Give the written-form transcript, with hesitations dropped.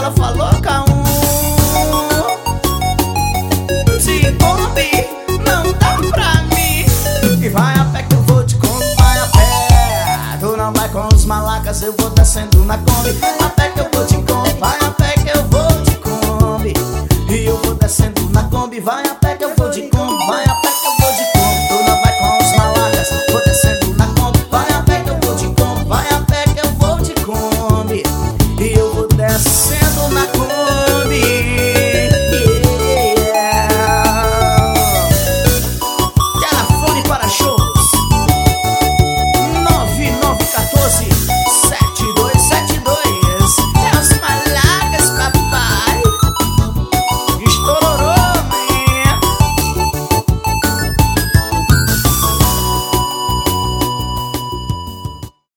ela falou K1. Se Kombi não dá pra mim, e vai a pé que eu vou de Kombi, vai a pé. Tu não vai com os malacas, eu vou descendo na Kombi.